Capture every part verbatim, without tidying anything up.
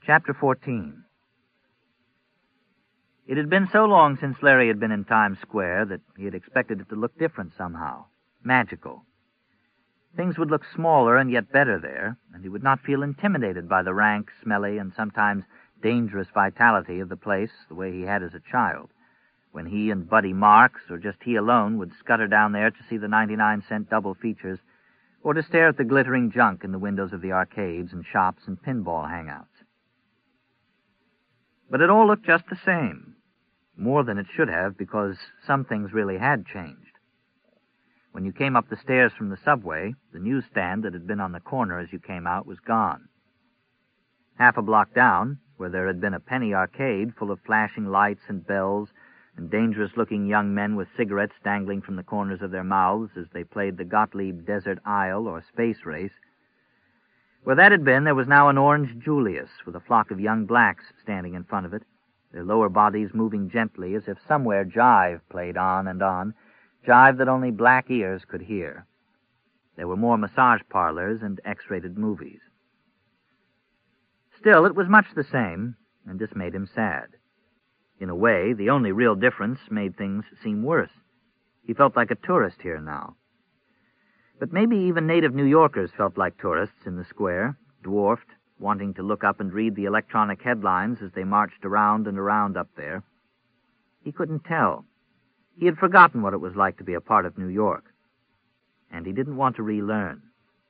Chapter fourteen. It had been so long since Larry had been in Times Square that he had expected it to look different somehow, magical. Things would look smaller and yet better there, and he would not feel intimidated by the rank, smelly, and sometimes dangerous vitality of the place the way he had as a child, when he and Buddy Marks, or just he alone, would scutter down there to see the ninety-nine cent double features, or to stare at the glittering junk in the windows of the arcades and shops and pinball hangouts. But it all looked just the same, more than it should have, because some things really had changed. When you came up the stairs from the subway, the newsstand that had been on the corner as you came out was gone. Half a block down, where there had been a penny arcade full of flashing lights and bells and dangerous-looking young men with cigarettes dangling from the corners of their mouths as they played the Gottlieb Desert Isle or Space Race, where that had been, there was now an orange Julius with a flock of young blacks standing in front of it, their lower bodies moving gently as if somewhere jive played on and on, jive that only black ears could hear. There were more massage parlors and X-rated movies. Still, it was much the same, and this made him sad. In a way, the only real difference made things seem worse. He felt like a tourist here now. But maybe even native New Yorkers felt like tourists in the square, dwarfed, wanting to look up and read the electronic headlines as they marched around and around up there. He couldn't tell. He had forgotten what it was like to be a part of New York, and he didn't want to relearn.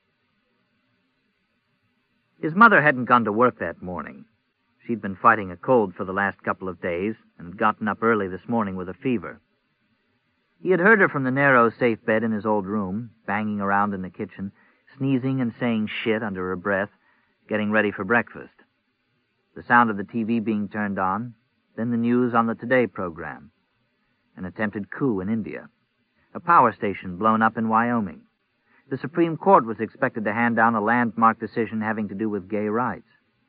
His mother hadn't gone to work that morning. She'd been fighting a cold for the last couple of days and had gotten up early this morning with a fever. He had heard her from the narrow, safe bed in his old room, banging around in the kitchen, sneezing and saying shit under her breath, getting ready for breakfast. The sound of the T V being turned on, then the news on the Today program. An attempted coup in India. A power station blown up in Wyoming. The Supreme Court was expected to hand down a landmark decision having to do with gay rights.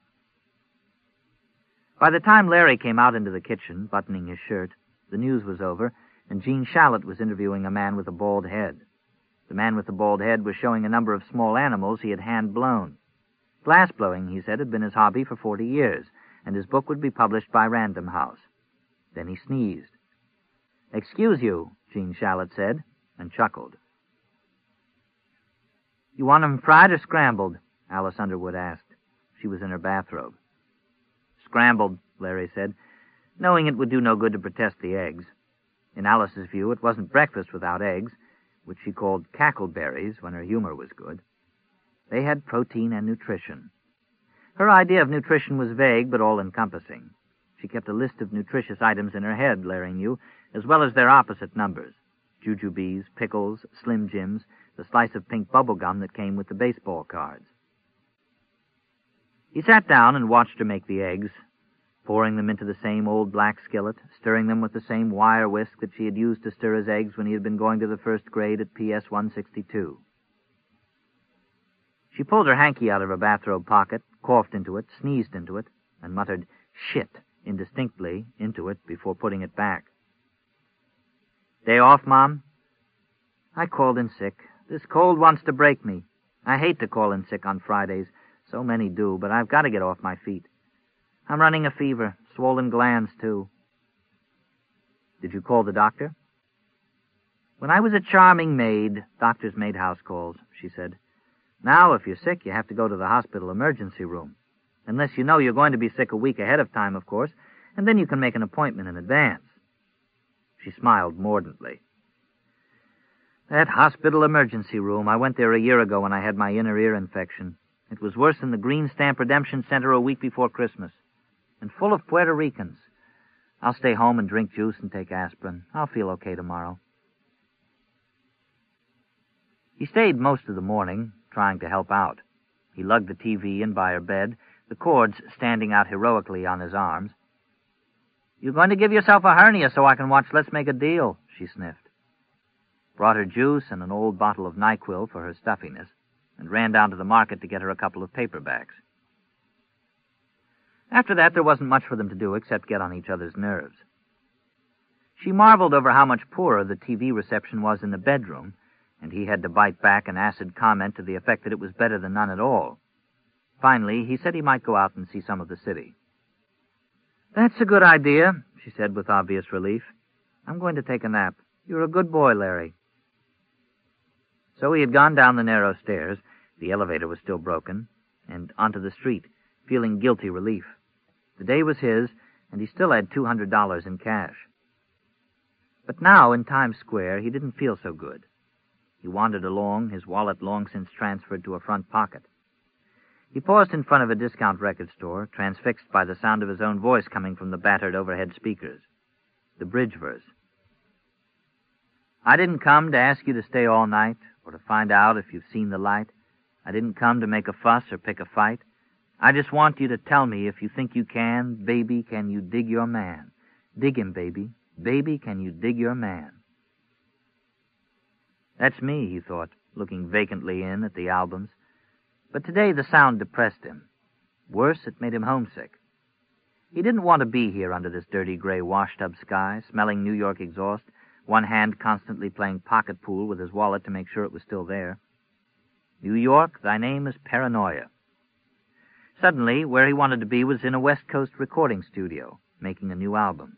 By the time Larry came out into the kitchen, buttoning his shirt, the news was over, and Gene Shalit was interviewing a man with a bald head. The man with the bald head was showing a number of small animals he had hand-blown. Glass-blowing, he said, had been his hobby for forty years, and his book would be published by Random House. Then he sneezed. "Excuse you," Gene Shalit said, and chuckled. "You want 'em fried or scrambled?" Alice Underwood asked. She was in her bathrobe. "Scrambled," Larry said, knowing it would do no good to protest the eggs. In Alice's view, it wasn't breakfast without eggs, which she called cackleberries when her humor was good. They had protein and nutrition. Her idea of nutrition was vague but all-encompassing. She kept a list of nutritious items in her head, Larry knew, as well as their opposite numbers. Jujubes, pickles, Slim Jims, the slice of pink bubble gum that came with the baseball cards. He sat down and watched her make the eggs, pouring them into the same old black skillet, stirring them with the same wire whisk that she had used to stir his eggs when he had been going to the first grade at P S one sixty-two. She pulled her hanky out of her bathrobe pocket, coughed into it, sneezed into it, and muttered "shit" indistinctly into it before putting it back. "Day off, Mom?" "I called in sick. This cold wants to break me. I hate to call in sick on Fridays. So many do, but I've got to get off my feet. I'm running a fever, swollen glands, too." "Did you call the doctor?" "When I was a charming maid, doctors made house calls," she said. "Now, if you're sick, you have to go to the hospital emergency room. Unless you know you're going to be sick a week ahead of time, of course, and then you can make an appointment in advance." She smiled mordantly. "That hospital emergency room, I went there a year ago when I had my inner ear infection. It was worse than the Green Stamp Redemption Center a week before Christmas. And full of Puerto Ricans. I'll stay home and drink juice and take aspirin. I'll feel okay tomorrow." He stayed most of the morning, trying to help out. He lugged the T V in by her bed, the cords standing out heroically on his arms. "You're going to give yourself a hernia so I can watch Let's Make a Deal," she sniffed. Brought her juice and an old bottle of NyQuil for her stuffiness, and ran down to the market to get her a couple of paperbacks. After that, there wasn't much for them to do except get on each other's nerves. She marveled over how much poorer the T V reception was in the bedroom, and he had to bite back an acid comment to the effect that it was better than none at all. Finally, he said he might go out and see some of the city. "That's a good idea," she said with obvious relief. "I'm going to take a nap. You're a good boy, Larry." So he had gone down the narrow stairs, the elevator was still broken, and onto the street, feeling guilty relief. The day was his, and he still had two hundred dollars in cash. But now, in Times Square, he didn't feel so good. He wandered along, his wallet long since transferred to a front pocket. He paused in front of a discount record store, transfixed by the sound of his own voice coming from the battered overhead speakers. The bridge verse. "I didn't come to ask you to stay all night, or to find out if you've seen the light. I didn't come to make a fuss or pick a fight. I just want you to tell me if you think you can, baby, can you dig your man? Dig him, baby. Baby, can you dig your man?" That's me, he thought, looking vacantly in at the albums. But today the sound depressed him. Worse, it made him homesick. He didn't want to be here under this dirty gray washed-up sky, smelling New York exhaust, one hand constantly playing pocket pool with his wallet to make sure it was still there. New York, thy name is paranoia. Suddenly, where he wanted to be was in a West Coast recording studio, making a new album.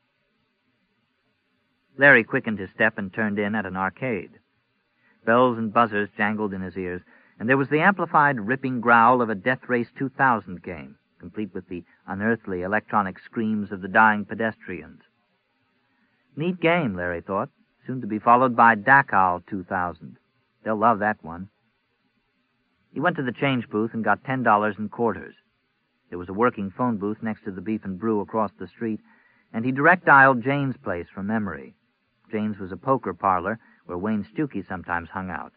Larry quickened his step and turned in at an arcade. Bells and buzzers jangled in his ears, and there was the amplified, ripping growl of a Death Race two thousand game, complete with the unearthly electronic screams of the dying pedestrians. Neat game, Larry thought, soon to be followed by Dachau two thousand. They'll love that one. He went to the change booth and got ten dollars in quarters. There was a working phone booth next to the Beef and Brew across the street, and he direct-dialed Jane's place from memory. Jane's was a poker parlor where Wayne Stuckey sometimes hung out.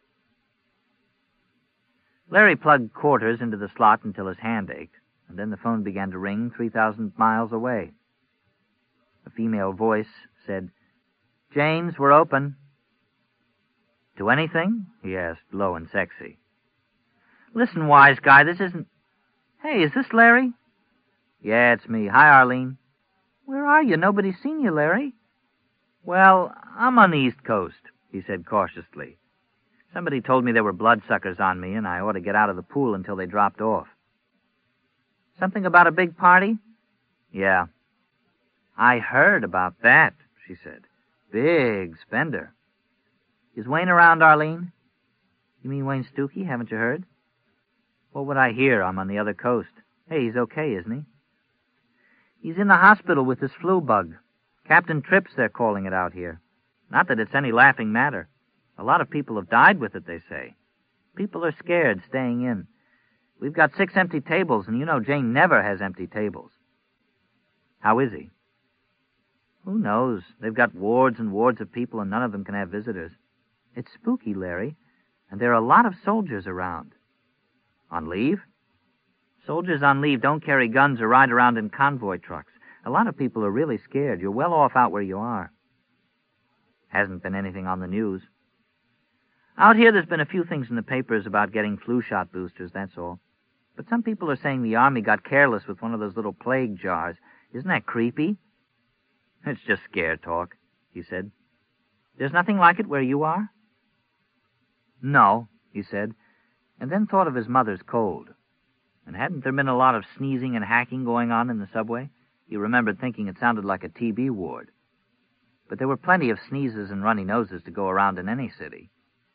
Larry plugged quarters into the slot until his hand ached, and then the phone began to ring three thousand miles away. A female voice said, "Jane's, we're open." "To anything?" he asked, low and sexy. "Listen, wise guy, this isn't... Hey, is this Larry?" "Yeah, it's me. Hi, Arlene." "Where are you? Nobody's seen you, Larry." "Well, I'm on the East Coast," he said cautiously. "Somebody told me there were bloodsuckers on me, and I ought to get out of the pool until they dropped off." "Something about a big party?" "Yeah." "I heard about that," she said. "Big spender." "Is Wayne around, Arlene?" "You mean Wayne Stuckey? Haven't you heard?" "What would I hear? I'm on the other coast." "Hey, he's okay, isn't he?" "He's in the hospital with this flu bug. Captain Trips, they're calling it out here. Not that it's any laughing matter. A lot of people have died with it, they say. People are scared, staying in. We've got six empty tables, and you know Jane never has empty tables." "How is he?" "Who knows? They've got wards and wards of people, and none of them can have visitors. It's spooky, Larry, and there are a lot of soldiers around." "On leave?" "Soldiers on leave don't carry guns or ride around in convoy trucks. A lot of people are really scared. You're well off out where you are." "Hasn't been anything on the news." "Out here there's been a few things in the papers about getting flu shot boosters, that's all. But some people are saying the Army got careless with one of those little plague jars. Isn't that creepy?" "It's just scare talk," he said. "There's nothing like it where you are?" "No," he said, and then thought of his mother's cold. And hadn't there been a lot of sneezing and hacking going on in the subway? He remembered thinking it sounded like a T B ward. But there were plenty of sneezes and runny noses to go around in any city.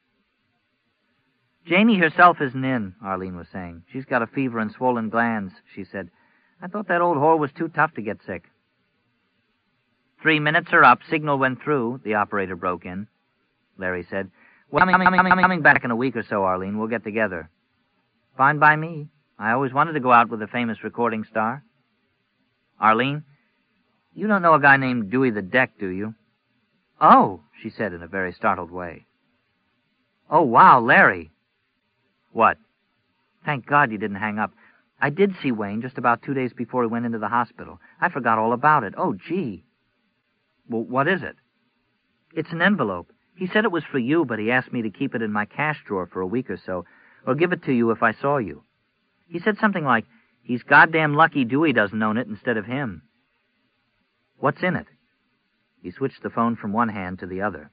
"Janie herself isn't in," Arlene was saying. "She's got a fever and swollen glands," she said. "I thought that old whore was too tough to get sick." "Three minutes are up. Signal went through," the operator broke in. Larry said, "Well, I'm coming, coming, coming back in a week or so, Arlene. We'll get together." "Fine by me. I always wanted to go out with a famous recording star." "Arlene, you don't know a guy named Dewey the Deck, do you?" "Oh," she said in a very startled way. "Oh, wow, Larry." "What?" "Thank God you didn't hang up. I did see Wayne just about two days before he went into the hospital. I forgot all about it. Oh, gee." "Well, what is it?" "It's an envelope. He said it was for you, but he asked me to keep it in my cash drawer for a week or so, or give it to you if I saw you. He said something like, 'He's goddamn lucky Dewey doesn't own it instead of him.'" "What's in it?" He switched the phone from one hand to the other.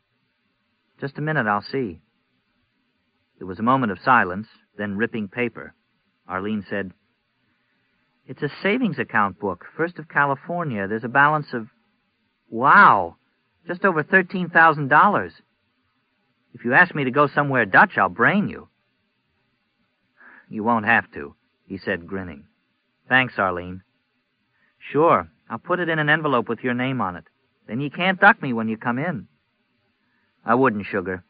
"Just a minute, I'll see." There was a moment of silence, then ripping paper. Arlene said, "It's a savings account book, First of California. There's a balance of, wow, just over thirteen thousand dollars. If you ask me to go somewhere Dutch, I'll brain you." "You won't have to," he said, grinning. "Thanks, Arlene." "Sure, I'll put it in an envelope with your name on it. Then you can't duck me when you come in." "I wouldn't, sugar."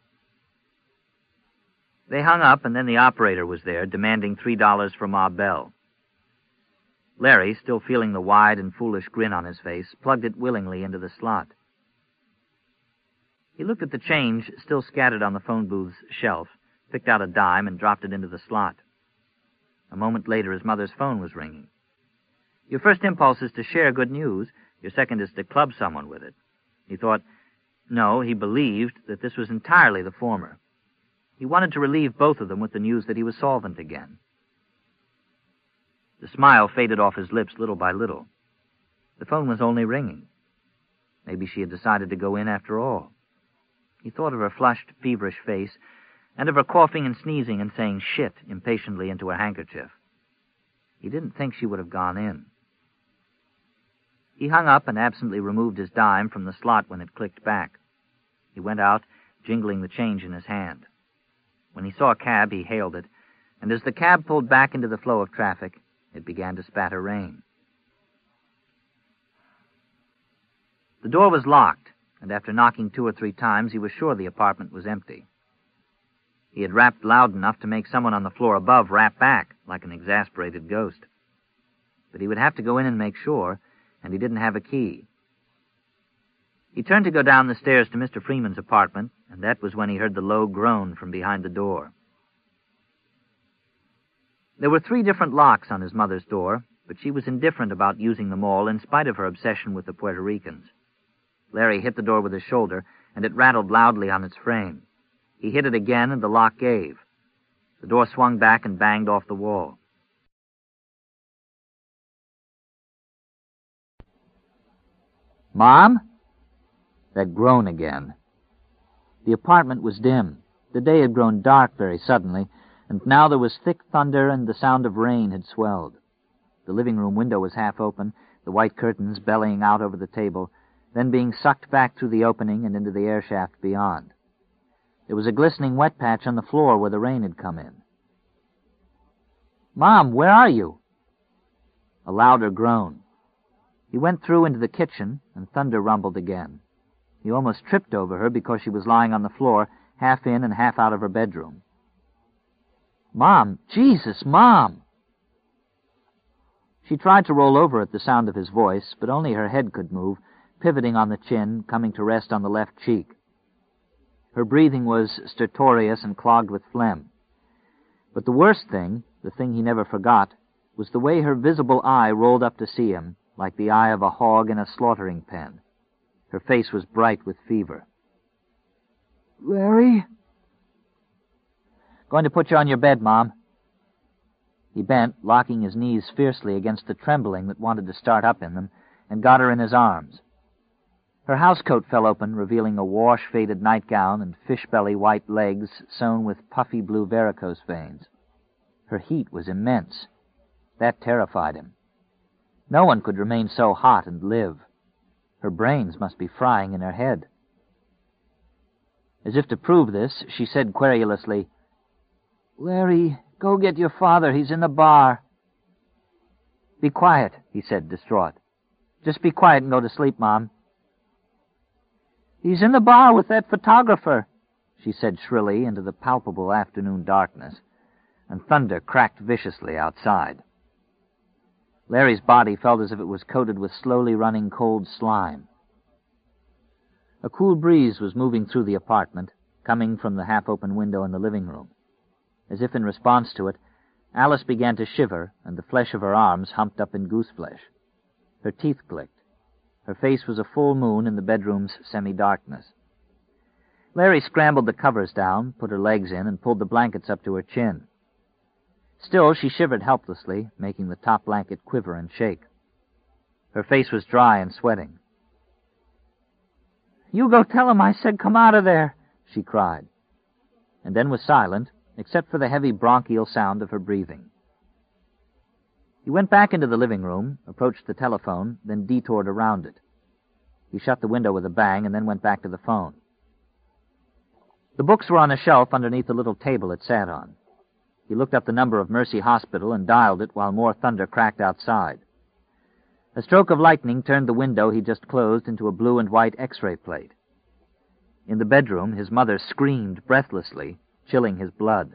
They hung up, and then the operator was there, demanding three dollars for Ma Bell. Larry, still feeling the wide and foolish grin on his face, plugged it willingly into the slot. He looked at the change still scattered on the phone booth's shelf, picked out a dime, and dropped it into the slot. A moment later, his mother's phone was ringing. Your first impulse is to share good news. Your second is to club someone with it. He thought, no, he believed that this was entirely the former. He wanted to relieve both of them with the news that he was solvent again. The smile faded off his lips little by little. The phone was only ringing. Maybe she had decided to go in after all. He thought of her flushed, feverish face, and of her coughing and sneezing and saying shit impatiently into her handkerchief. He didn't think she would have gone in. He hung up and absently removed his dime from the slot when it clicked back. He went out, jingling the change in his hand. When he saw a cab, he hailed it, and as the cab pulled back into the flow of traffic, it began to spatter rain. The door was locked, and after knocking two or three times, he was sure the apartment was empty. He had rapped loud enough to make someone on the floor above rap back, like an exasperated ghost. But he would have to go in and make sure, and he didn't have a key. He turned to go down the stairs to Mister Freeman's apartment, and that was when he heard the low groan from behind the door. There were three different locks on his mother's door, but she was indifferent about using them all in spite of her obsession with the Puerto Ricans. Larry hit the door with his shoulder, and it rattled loudly on its frame. He hit it again, and the lock gave. The door swung back and banged off the wall. "Mom?" That groan again. The apartment was dim. The day had grown dark very suddenly, and now there was thick thunder and the sound of rain had swelled. The living room window was half open, the white curtains bellying out over the table, then being sucked back through the opening and into the air shaft beyond. There was a glistening wet patch on the floor where the rain had come in. "Mom, where are you?" A louder groan. He went through into the kitchen, and thunder rumbled again. He almost tripped over her because she was lying on the floor, half in and half out of her bedroom. "Mom! Jesus, Mom!" She tried to roll over at the sound of his voice, but only her head could move, pivoting on the chin, coming to rest on the left cheek. Her breathing was stertorous and clogged with phlegm. But the worst thing, the thing he never forgot, was the way her visible eye rolled up to see him, like the eye of a hog in a slaughtering pen. Her face was bright with fever. "Larry?" "Going to put you on your bed, Mom." He bent, locking his knees fiercely against the trembling that wanted to start up in them, and got her in his arms. Her housecoat fell open, revealing a wash-faded nightgown and fish-belly white legs sewn with puffy blue varicose veins. Her heat was immense. That terrified him. No one could remain so hot and live. Her brains must be frying in her head. As if to prove this, she said querulously, "Larry, go get your father. He's in the bar." "Be quiet," he said, distraught. "Just be quiet and go to sleep, Mom." "He's in the bar with that photographer," she said shrilly into the palpable afternoon darkness, and thunder cracked viciously outside. Larry's body felt as if it was coated with slowly running cold slime. A cool breeze was moving through the apartment, coming from the half-open window in the living room. As if in response to it, Alice began to shiver, and the flesh of her arms humped up in goose-flesh. Her teeth clicked. Her face was a full moon in the bedroom's semi-darkness. Larry scrambled the covers down, put her legs in, and pulled the blankets up to her chin. Still, she shivered helplessly, making the top blanket quiver and shake. Her face was dry and sweating. "You go tell him I said come out of there," she cried, and then was silent, except for the heavy bronchial sound of her breathing. He went back into the living room, approached the telephone, then detoured around it. He shut the window with a bang and then went back to the phone. The books were on a shelf underneath the little table it sat on. He looked up the number of Mercy Hospital and dialed it while more thunder cracked outside. A stroke of lightning turned the window he just closed into a blue and white X-ray plate. In the bedroom, his mother screamed breathlessly, chilling his blood.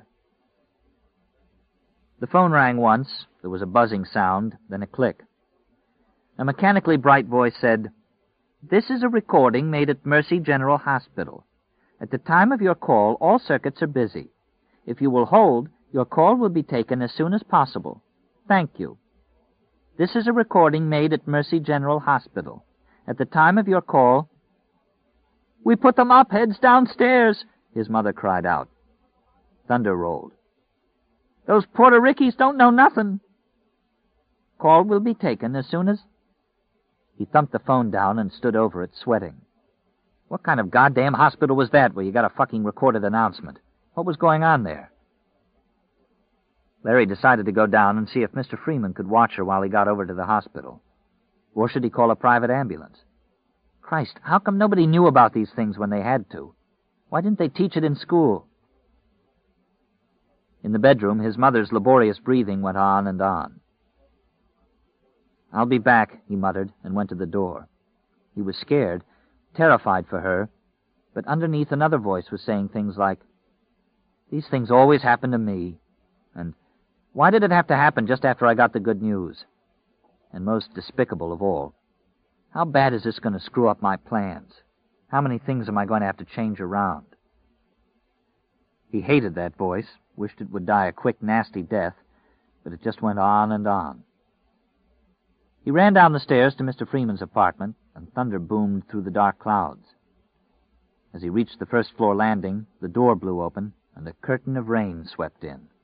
The phone rang once. There was a buzzing sound, then a click. A mechanically bright voice said, "This is a recording made at Mercy General Hospital. At the time of your call, all circuits are busy. If you will hold, your call will be taken as soon as possible. Thank you. This is a recording made at Mercy General Hospital. At the time of your call—" "We put the mop heads downstairs," his mother cried out. Thunder rolled. "Those Puerto Rickies don't know nothing." "Call will be taken as soon as—" He thumped the phone down and stood over it, sweating. What kind of goddamn hospital was that where you got a fucking recorded announcement? What was going on there? Larry decided to go down and see if Mister Freeman could watch her while he got over to the hospital. Or should he call a private ambulance? Christ, how come nobody knew about these things when they had to? Why didn't they teach it in school? In the bedroom, his mother's laborious breathing went on and on. "I'll be back," he muttered, and went to the door. He was scared, terrified for her, but underneath another voice was saying things like, "These things always happen to me," and "Why did it have to happen just after I got the good news?" And most despicable of all, "How bad is this going to screw up my plans? How many things am I going to have to change around?" He hated that voice, wished it would die a quick, nasty death, but it just went on and on. He ran down the stairs to Mister Freeman's apartment, and thunder boomed through the dark clouds. As he reached the first-floor landing, the door blew open, and a curtain of rain swept in.